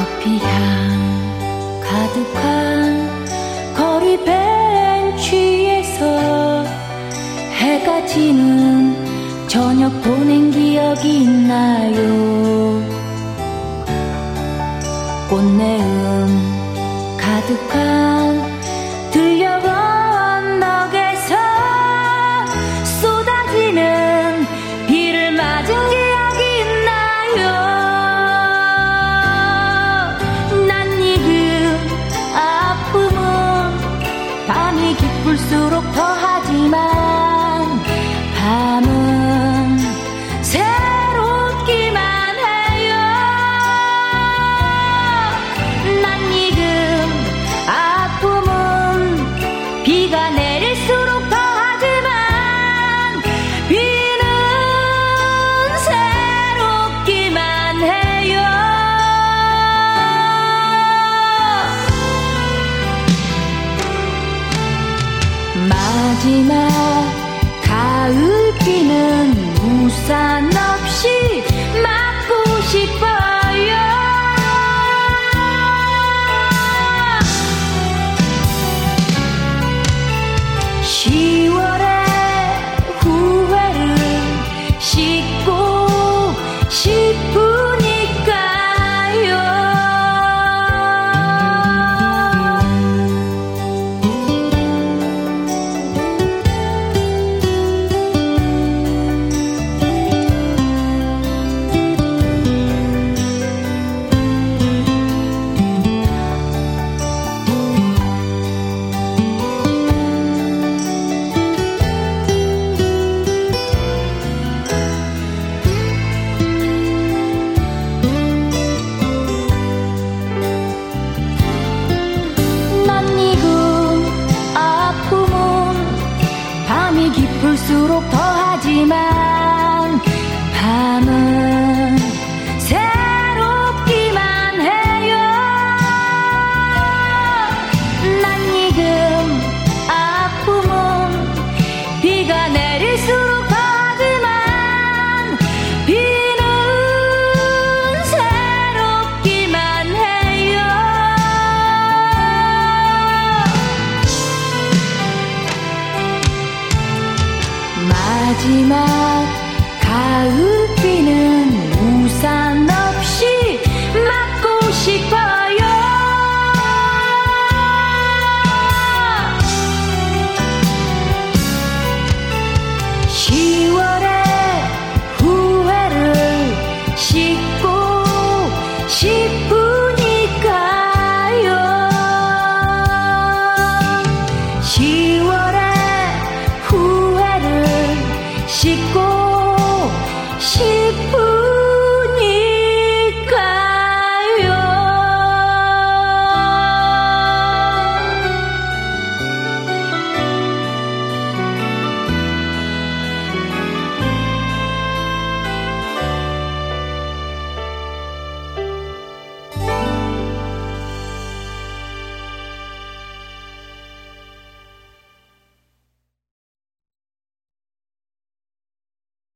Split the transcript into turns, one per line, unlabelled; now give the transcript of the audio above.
커피향 가득한 거리 벤치에서 해가 지는 저녁 보낸 기억이 있나요? 꽃내음 가득한 들녘 언덕에서 쏟아지는 비를 맞은 기억이 있나요? 낯익은 아픔은 밤이 깊을수록 더하지만 밤은 새롭기만 해요. 낯익은 아픔은 비가 내릴수록 더하지만 비는 새롭기만 해요. 마지막 가을비는 우산 없이 맞고 싶어요. 10월의 후회를 씻고 싶으니까요. 깊을수록 더하지만 밤은 새롭기만 해요. 낯익은 아픔은 비가 내릴수록 더하지만 비는 새롭기만 해요. 마지막